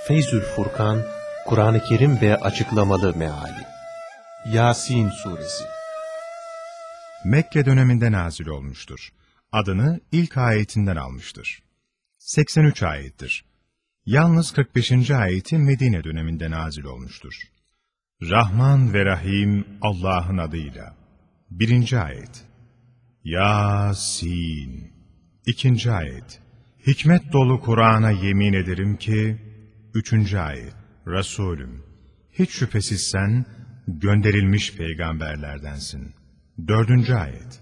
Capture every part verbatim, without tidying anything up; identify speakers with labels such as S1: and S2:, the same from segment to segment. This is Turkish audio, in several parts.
S1: Feyzül Furkan, Kur'an-ı Kerim ve açıklamalı meali. Yasin Suresi.
S2: Mekke döneminde nazil olmuştur. Adını ilk ayetinden almıştır. seksen üç ayettir. Yalnız kırk beşinci ayeti Medine döneminde nazil olmuştur. Rahman ve Rahim Allah'ın adıyla. birinci ayet. Yasin. İkinci ayet. Hikmet dolu Kur'an'a yemin ederim ki. Üçüncü ayet. Resulüm, hiç şüphesiz sen gönderilmiş peygamberlerdensin. Dördüncü ayet.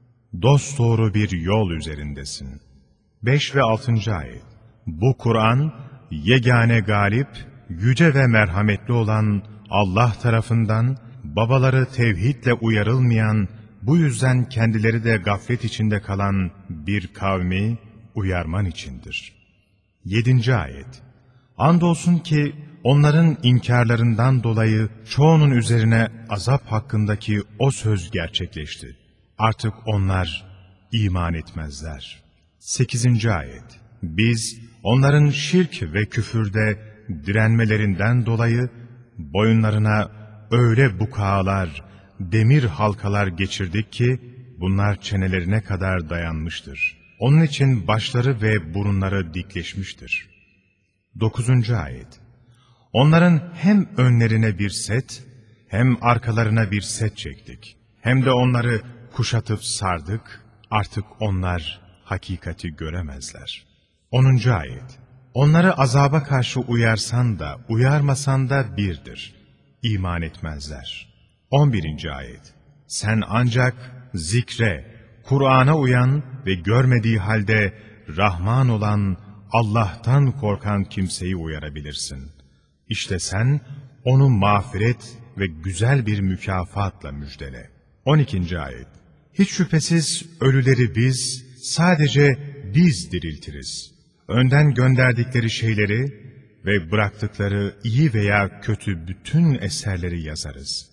S2: Dosdoğru bir yol üzerindesin. Beş ve altıncı ayet. Bu Kur'an, yegane galip, yüce ve merhametli olan Allah tarafından, babaları tevhidle uyarılmayan, bu yüzden kendileri de gaflet içinde kalan bir kavmi uyarman içindir. Yedinci ayet. Andolsun ki onların inkarlarından dolayı çoğunun üzerine azap hakkındaki o söz gerçekleşti. Artık onlar iman etmezler. Sekizinci ayet. Biz onların şirk ve küfürde direnmelerinden dolayı boyunlarına öyle bukağalar, demir halkalar geçirdik ki bunlar çenelerine kadar dayanmıştır. Onun için başları ve burunları dikleşmiştir. Dokuzuncu ayet. Onların hem önlerine bir set, hem arkalarına bir set çektik. Hem de onları kuşatıp sardık, artık onlar hakikati göremezler. Onuncu ayet. Onları azaba karşı uyarsan da, uyarmasan da birdir. İman etmezler. On birinci ayet. Sen ancak zikre, Kur'an'a uyan ve görmediği halde Rahman olan Allah'tan korkan kimseyi uyarabilirsin. İşte sen onu mağfiret ve güzel bir mükafatla müjdele. On ikinci ayet. Hiç şüphesiz ölüleri biz, sadece biz diriltiriz. Önden gönderdikleri şeyleri ve bıraktıkları iyi veya kötü bütün eserleri yazarız.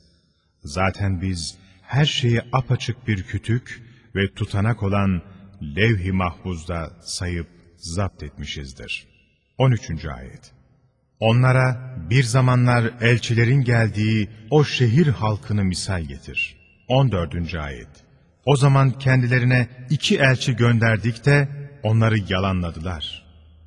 S2: Zaten biz her şeyi apaçık bir kütük ve tutanak olan levh-i mahfuzda sayıp zapt etmişizdir. On üçüncü ayet. Onlara bir zamanlar elçilerin geldiği o şehir halkını misal getir. On dördüncü ayet. O zaman kendilerine iki elçi gönderdik de onları yalanladılar.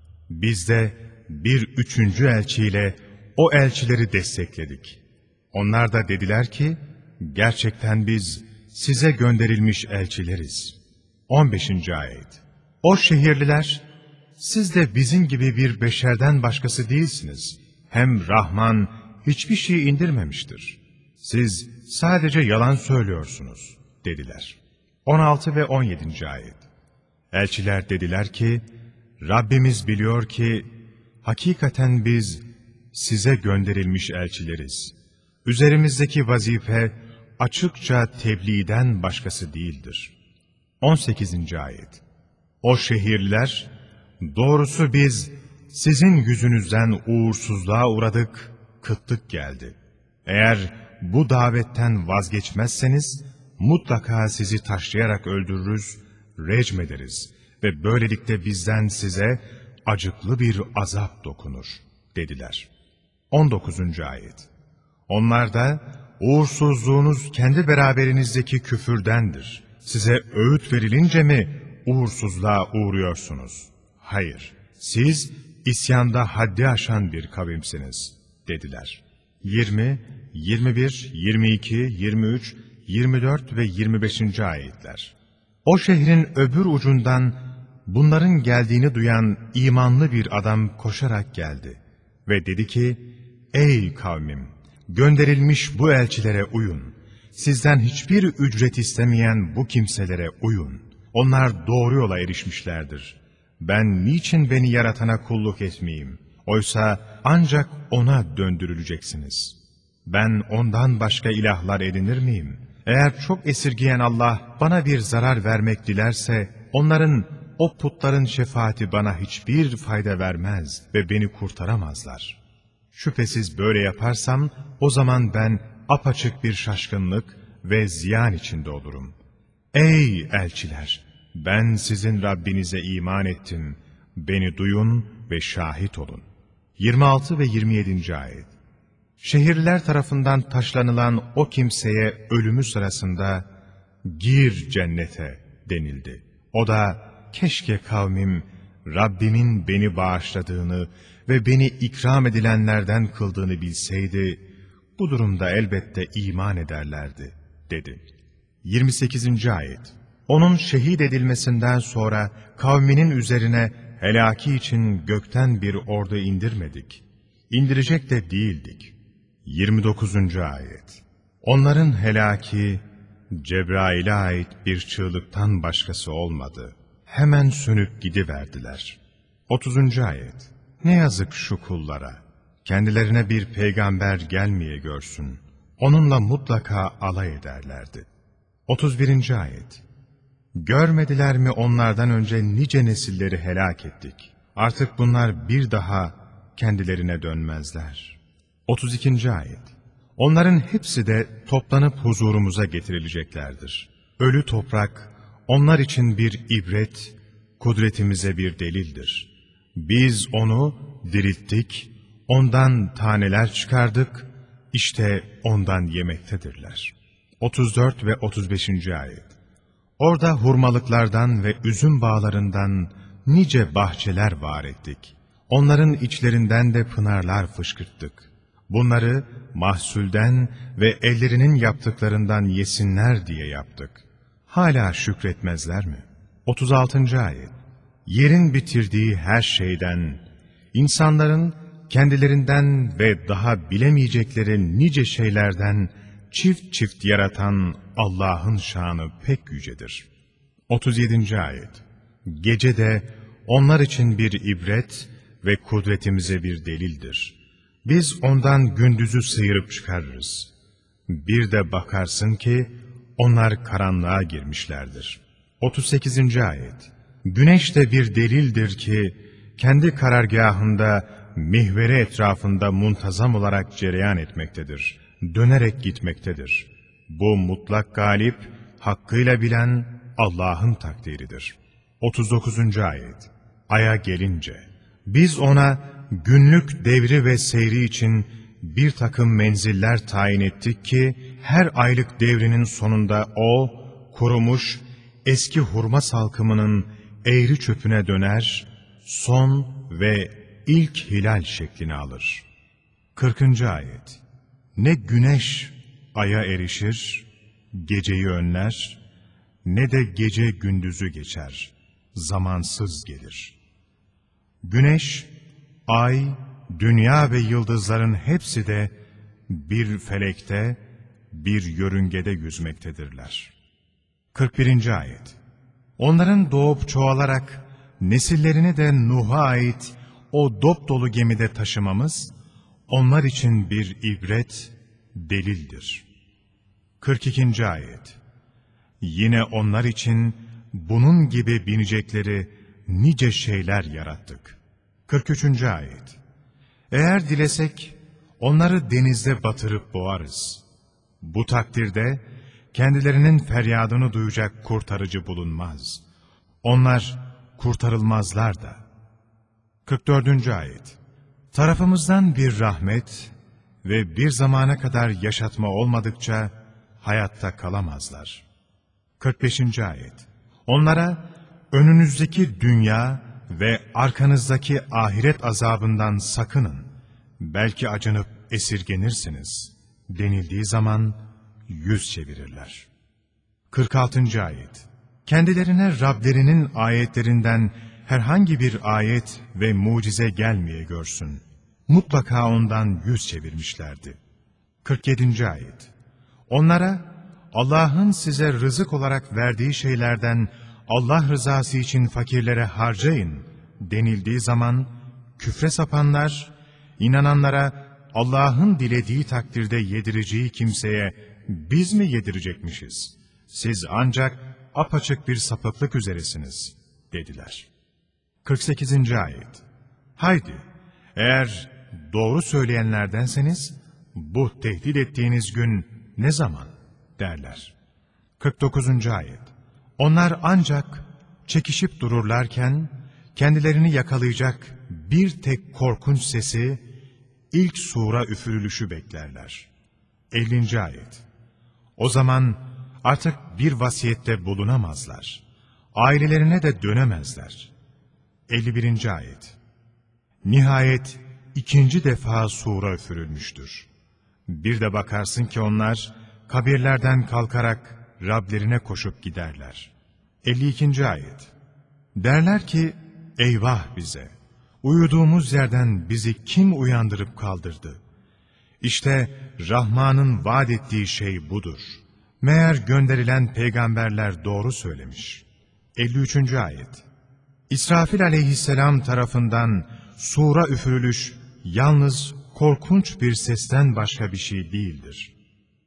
S2: Biz de bir üçüncü elçiyle o elçileri destekledik. Onlar da dediler ki, gerçekten biz size gönderilmiş elçileriz. On beşinci ayet. O şehirliler, siz de bizim gibi bir beşerden başkası değilsiniz. Hem Rahman hiçbir şey indirmemiştir. Siz sadece yalan söylüyorsunuz, dediler. On altı ve on yedinci ayet. Elçiler dediler ki, Rabbimiz biliyor ki, hakikaten biz size gönderilmiş elçileriz. Üzerimizdeki vazife açıkça tebliğden başkası değildir. On sekizinci ayet. O şehirler, doğrusu biz sizin yüzünüzden uğursuzluğa uğradık, kıtlık geldi. Eğer bu davetten vazgeçmezseniz, mutlaka sizi taşlayarak öldürürüz, recm ederiz ve böylelikle bizden size acıklı bir azap dokunur, dediler. On dokuzuncu ayet. Onlar da, uğursuzluğunuz kendi beraberinizdeki küfürdendir. Size öğüt verilince mi uğursuzluğa uğruyorsunuz? Hayır, siz isyanda haddi aşan bir kavimsiniz, dediler. yirmi, yirmi bir, yirmi iki, yirmi üç, yirmi dört ve yirmi beşinci ayetler. O şehrin öbür ucundan bunların geldiğini duyan imanlı bir adam koşarak geldi ve dedi ki, ey kavmim, gönderilmiş bu elçilere uyun. Sizden hiçbir ücret istemeyen bu kimselere uyun. Onlar doğru yola erişmişlerdir. Ben niçin beni yaratana kulluk etmeyeyim? Oysa ancak ona döndürüleceksiniz. Ben ondan başka ilahlar edinir miyim? Eğer çok esirgeyen Allah bana bir zarar vermek dilerse, onların, o putların şefaati bana hiçbir fayda vermez ve beni kurtaramazlar. Şüphesiz böyle yaparsam, o zaman ben apaçık bir şaşkınlık ve ziyan içinde olurum. Ey elçiler! Ben sizin Rabbinize iman ettim. Beni duyun ve şahit olun. yirmi altı ve yirmi yedinci ayet. Şehirliler tarafından taşlanılan o kimseye ölümü sırasında gir cennete denildi. O da keşke kavmim Rabbimin beni bağışladığını ve beni ikram edilenlerden kıldığını bilseydi, bu durumda elbette iman ederlerdi dedi. yirmi sekizinci ayet. Onun şehit edilmesinden sonra kavminin üzerine helaki için gökten bir ordu indirmedik. İndirecek de değildik. yirmi dokuzuncu ayet. Onların helaki Cebrail'e ait bir çığlıktan başkası olmadı. Hemen sönüp gidiverdiler. otuzuncu ayet. Ne yazık şu kullara. Kendilerine bir peygamber gelmeye görsün. Onunla mutlaka alay ederlerdi. otuz birinci ayet. Görmediler mi onlardan önce nice nesilleri helak ettik. Artık bunlar bir daha kendilerine dönmezler. otuz ikinci ayet. Onların hepsi de toplanıp huzurumuza getirileceklerdir. Ölü toprak onlar için bir ibret, kudretimize bir delildir. Biz onu dirilttik, ondan taneler çıkardık, işte ondan yemektedirler. otuz dört ve otuz beşinci ayet. Orada hurmalıklardan ve üzüm bağlarından nice bahçeler var ettik. Onların içlerinden de pınarlar fışkırttık. Bunları mahsulden ve ellerinin yaptıklarından yesinler diye yaptık. Hala şükretmezler mi? otuz altıncı ayet. Yerin bitirdiği her şeyden, insanların kendilerinden ve daha bilemeyecekleri nice şeylerden çift çift yaratan Allah'ın şanı pek yücedir. otuz yedinci ayet. Gece de onlar için bir ibret ve kudretimize bir delildir. Biz ondan gündüzü sıyırıp çıkarırız. Bir de bakarsın ki onlar karanlığa girmişlerdir. otuz sekizinci ayet. Güneş de bir delildir ki kendi karargâhında mihveri etrafında muntazam olarak cereyan etmektedir. Dönerek gitmektedir. Bu mutlak galip, hakkıyla bilen Allah'ın takdiridir. otuz dokuzuncu ayet. Aya gelince, biz ona günlük devri ve seyri için bir takım menziller tayin ettik ki, her aylık devrinin sonunda o, kurumuş, eski hurma salkımının eğri çöpüne döner, son ve ilk hilal şeklini alır. kırkıncı ayet. Ne güneş aya erişir, geceyi önler, ne de gece gündüzü geçer, zamansız gelir. Güneş, ay, dünya ve yıldızların hepsi de bir felekte, bir yörüngede yüzmektedirler. kırk birinci ayet. Onların doğup çoğalarak nesillerini de Nuh'a ait o dopdolu gemide taşımamız, onlar için bir ibret, delildir. kırk ikinci ayet. Yine onlar için bunun gibi binecekleri nice şeyler yarattık. kırk üçüncü ayet. Eğer dilesek onları denizde batırıp boğarız. Bu takdirde kendilerinin feryadını duyacak kurtarıcı bulunmaz. Onlar kurtarılmazlar da. kırk dördüncü ayet. Tarafımızdan bir rahmet ve bir zamana kadar yaşatma olmadıkça hayatta kalamazlar. kırk beşinci ayet. Onlara önünüzdeki dünya ve arkanızdaki ahiret azabından sakının, belki acınıp esirgenirsiniz denildiği zaman yüz çevirirler. kırk altıncı ayet. Kendilerine Rablerinin ayetlerinden herhangi bir ayet ve mucize gelmeye görsün. Mutlaka ondan yüz çevirmişlerdi. kırk yedinci ayet. Onlara Allah'ın size rızık olarak verdiği şeylerden Allah rızası için fakirlere harcayın denildiği zaman küfre sapanlar, inananlara Allah'ın dilediği takdirde yedireceği kimseye biz mi yedirecekmişiz? Siz ancak apaçık bir sapıklık üzeresiniz dediler. kırk sekizinci ayet. Haydi, eğer doğru söyleyenlerdenseniz bu tehdit ettiğiniz gün ne zaman derler. kırk dokuzuncu ayet. Onlar ancak çekişip dururlarken kendilerini yakalayacak bir tek korkunç sesi, ilk sura üfürülüşü beklerler. ellinci ayet. O zaman artık bir vasiyette bulunamazlar. Ailelerine de dönemezler. elli birinci ayet. Nihayet ikinci defa sura üfürülmüştür. Bir de bakarsın ki onlar kabirlerden kalkarak Rablerine koşup giderler. elli ikinci ayet. Derler ki, eyvah bize! Uyuduğumuz yerden bizi kim uyandırıp kaldırdı? İşte Rahman'ın vaat ettiği şey budur. Meğer gönderilen peygamberler doğru söylemiş. elli üçüncü ayet. İsrafil aleyhisselam tarafından sura üfürülüş yalnız korkunç bir sesten başka bir şey değildir.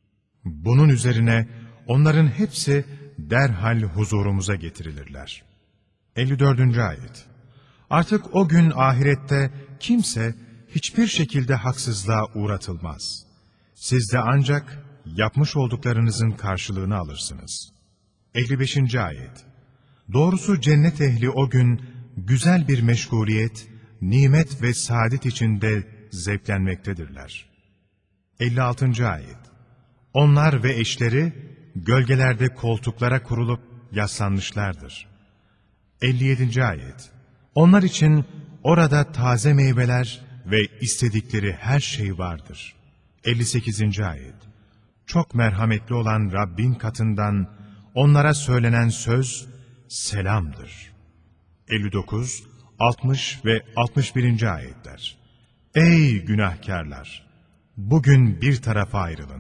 S2: Bunun üzerine onların hepsi derhal huzurumuza getirilirler. elli dördüncü ayet. Artık o gün ahirette kimse hiçbir şekilde haksızlığa uğratılmaz. Siz de ancak yapmış olduklarınızın karşılığını alırsınız. elli beşinci ayet. Doğrusu cennet ehli o gün güzel bir meşguliyet, nimet ve saadet içinde zevklenmektedirler. elli altıncı ayet. Onlar ve eşleri gölgelerde koltuklara kurulup yaslanmışlardır. elli yedinci ayet. Onlar için orada taze meyveler ve istedikleri her şey vardır. elli sekizinci ayet. Çok merhametli olan Rabbin katından onlara söylenen söz selamdır. elli dokuz, altmış ve altmış birinci ayetler. Ey günahkarlar! Bugün bir tarafa ayrılın.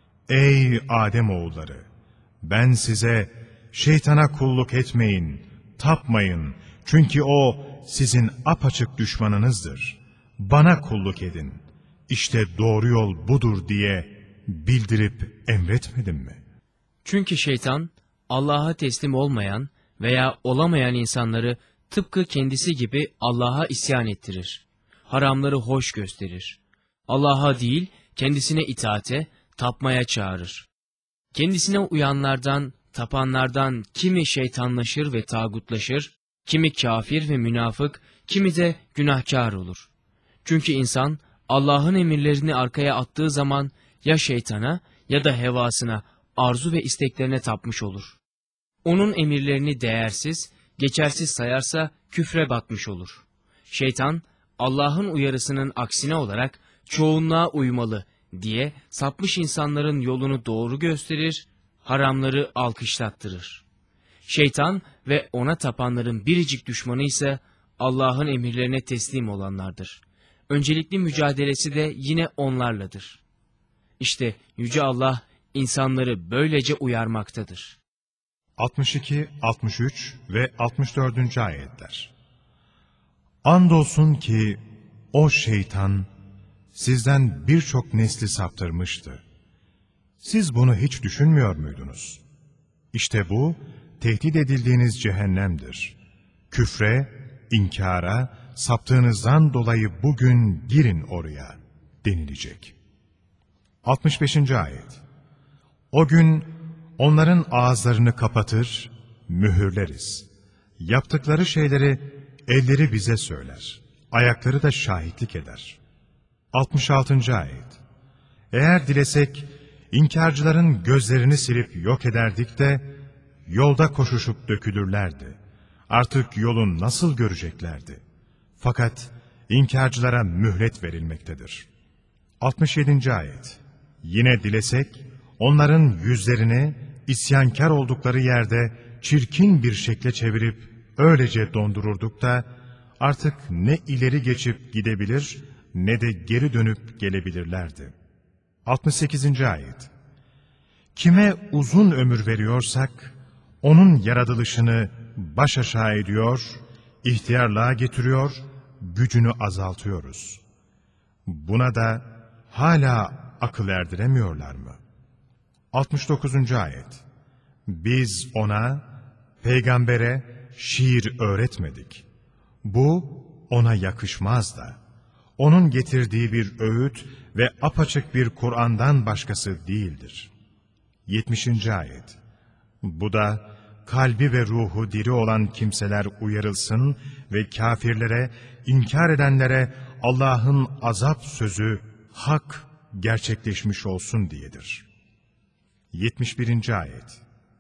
S2: Ey Adem oğulları! Ben size şeytana kulluk etmeyin, tapmayın. Çünkü o sizin apaçık düşmanınızdır. Bana kulluk edin. İşte doğru yol budur diye bildirip emretmedim mi?
S3: Çünkü şeytan Allah'a teslim olmayan veya olamayan insanları tıpkı kendisi gibi Allah'a isyan ettirir. Haramları hoş gösterir. Allah'a değil kendisine itaate, tapmaya çağırır. Kendisine uyanlardan, tapanlardan kimi şeytanlaşır ve tağutlaşır, kimi kafir ve münafık, kimi de günahkar olur. Çünkü insan Allah'ın emirlerini arkaya attığı zaman ya şeytana ya da hevasına, arzu ve isteklerine tapmış olur. Onun emirlerini değersiz, geçersiz sayarsa küfre batmış olur. Şeytan, Allah'ın uyarısının aksine olarak çoğunluğa uymalı diye sapmış insanların yolunu doğru gösterir, haramları alkışlattırır. Şeytan ve ona tapanların biricik düşmanı ise Allah'ın emirlerine teslim olanlardır. Öncelikli mücadelesi de yine onlarladır. İşte Yüce Allah insanları böylece uyarmaktadır.
S2: altmış iki, altmış üç ve altmış dördüncü ayetler. Andolsun ki o şeytan sizden birçok nesli saptırmıştı. Siz bunu hiç düşünmüyor muydunuz? İşte bu tehdit edildiğiniz cehennemdir. Küfre, inkara, saptığınızdan dolayı bugün girin oraya denilecek. altmış beşinci ayet. O gün onların ağızlarını kapatır, mühürleriz. Yaptıkları şeyleri elleri bize söyler, ayakları da şahitlik eder. altmış altıncı ayet. Eğer dilesek, inkarcıların gözlerini silip yok ederdik de, yolda koşuşup dökülürlerdi. Artık yolun nasıl göreceklerdi? Fakat inkarcılara mühlet verilmektedir. altmış yedinci ayet. Yine dilesek, onların yüzlerini isyankar oldukları yerde çirkin bir şekle çevirip öylece dondururduk da artık ne ileri geçip gidebilir ne de geri dönüp gelebilirlerdi. altmış sekizinci ayet. Kime uzun ömür veriyorsak onun yaratılışını baş aşağı ediyor, ihtiyarlığa getiriyor, gücünü azaltıyoruz. Buna da hala akıl erdiremiyorlar mı? altmış dokuzuncu ayet. Biz ona, peygambere şiir öğretmedik. Bu ona yakışmaz da. Onun getirdiği bir öğüt ve apaçık bir Kur'an'dan başkası değildir. yetmişinci ayet. Bu da kalbi ve ruhu diri olan kimseler uyarılsın ve kafirlere, inkar edenlere Allah'ın azap sözü, hak gerçekleşmiş olsun diyedir. yetmiş birinci Ayet.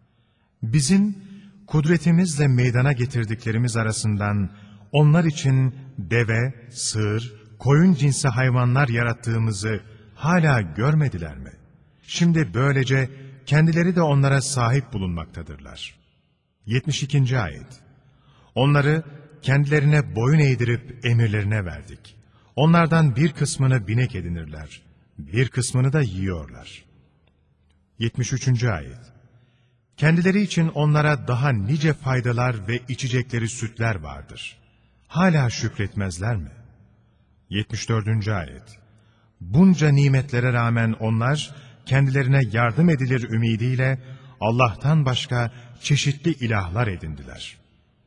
S2: Bizim kudretimizle meydana getirdiklerimiz arasından onlar için deve, sığır, koyun cinsi hayvanlar yarattığımızı hala görmediler mi? Şimdi böylece kendileri de onlara sahip bulunmaktadırlar. yetmiş ikinci Ayet. Onları kendilerine boyun eğdirip emirlerine verdik. Onlardan bir kısmını binek edinirler, bir kısmını da yiyorlar. yetmiş üçüncü Ayet. Kendileri için onlara daha nice faydalar ve içecekleri sütler vardır. Hala şükretmezler mi? yetmiş dördüncü Ayet. Bunca nimetlere rağmen onlar kendilerine yardım edilir ümidiyle Allah'tan başka çeşitli ilahlar edindiler.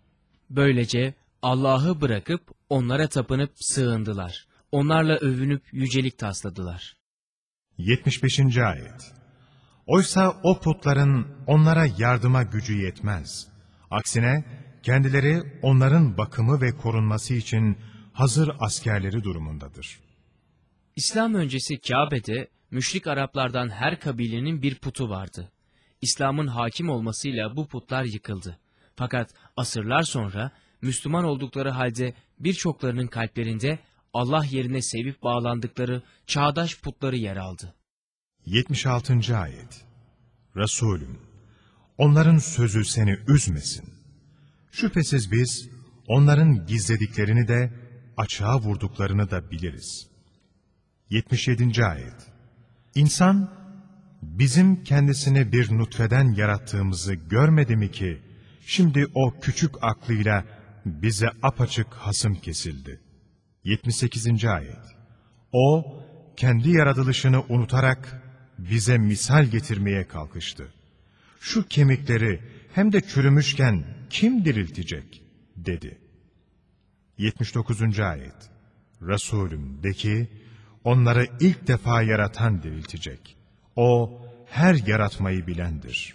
S3: Böylece Allah'ı bırakıp onlara tapınıp sığındılar. Onlarla övünüp yücelik tasladılar.
S2: yetmiş beşinci Ayet. Oysa o putların onlara yardıma gücü yetmez. Aksine kendileri onların bakımı ve korunması için hazır askerleri durumundadır.
S3: İslam öncesi Kabe'de müşrik Araplardan her kabilenin bir putu vardı. İslam'ın hakim olmasıyla bu putlar yıkıldı. Fakat asırlar sonra Müslüman oldukları halde birçoklarının kalplerinde Allah yerine sevip bağlandıkları çağdaş putları yer aldı.
S2: yetmiş altıncı Ayet. Resulüm, onların sözü seni üzmesin. Şüphesiz biz onların gizlediklerini de açığa vurduklarını da biliriz. yetmiş yedinci Ayet. İnsan, bizim kendisini bir nutfeden yarattığımızı görmedi mi ki, şimdi o küçük aklıyla bize apaçık hasım kesildi. yetmiş sekizinci Ayet. O, kendi yaratılışını unutarak bize misal getirmeye kalkıştı. Şu kemikleri hem de çürümüşken kim diriltecek, dedi. yetmiş dokuzuncu Ayet. Resulüm de ki, onları ilk defa yaratan diriltecek. O, her yaratmayı bilendir.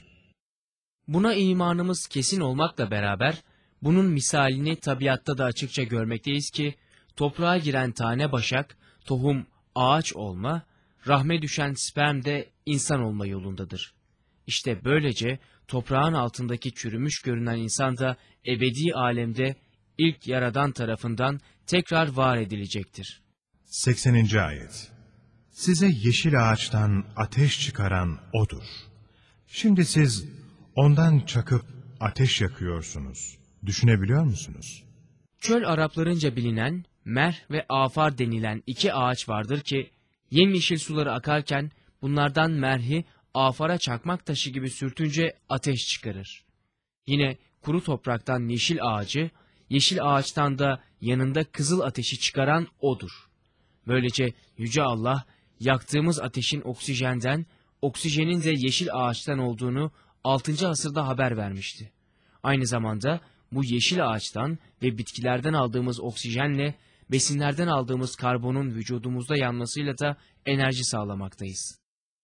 S3: Buna imanımız kesin olmakla beraber, bunun misalini tabiatta da açıkça görmekteyiz ki, toprağa giren tane başak, tohum ağaç olma, rahme düşen sperm de insan olma yolundadır. İşte böylece toprağın altındaki çürümüş görünen insan da ebedi alemde ilk Yaradan tarafından tekrar var edilecektir.
S2: sekseninci Ayet. Size yeşil ağaçtan ateş çıkaran O'dur. Şimdi siz ondan çakıp ateş yakıyorsunuz. Düşünebiliyor musunuz?
S3: Çöl Araplarınca bilinen mer ve afar denilen iki ağaç vardır ki, yemyeşil suları akarken bunlardan merhi afara çakmak taşı gibi sürtünce ateş çıkarır. Yine kuru topraktan yeşil ağacı, yeşil ağaçtan da yanında kızıl ateşi çıkaran O'dur. Böylece Yüce Allah, yaktığımız ateşin oksijenden, oksijenin de yeşil ağaçtan olduğunu altıncı asırda haber vermişti. Aynı zamanda bu yeşil ağaçtan ve bitkilerden aldığımız oksijenle besinlerden aldığımız karbonun vücudumuzda yanmasıyla da enerji sağlamaktayız.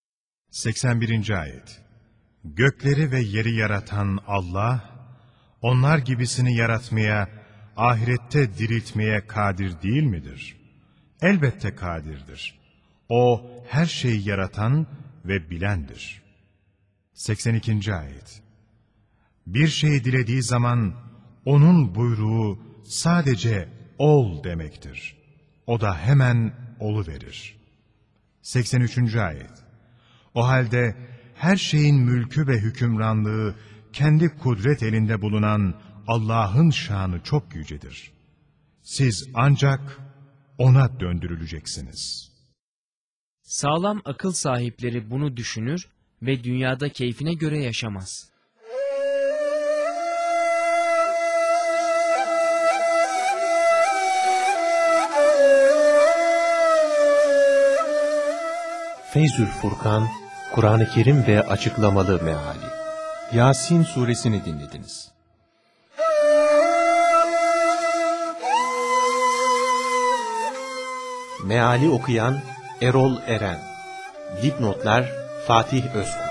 S2: seksen birinci Ayet. Gökleri ve yeri yaratan Allah, onlar gibisini yaratmaya, ahirette diriltmeye kadir değil midir? Elbette kadirdir. O, her şeyi yaratan ve bilendir. seksen ikinci Ayet. Bir şeyi dilediği zaman, onun buyruğu sadece ol demektir. O da hemen oluverir. seksen üçüncü Ayet. O halde her şeyin mülkü ve hükümranlığı kendi kudret elinde bulunan Allah'ın şanı çok yücedir. Siz ancak O'na döndürüleceksiniz.
S3: Sağlam akıl sahipleri bunu düşünür ve dünyada keyfine göre yaşamaz.
S1: Feyzül Furkan, Kur'an-ı Kerim ve açıklamalı meali. Yasin suresini dinlediniz. Meali okuyan Erol Eren. Dipnotlar Fatih Özkul.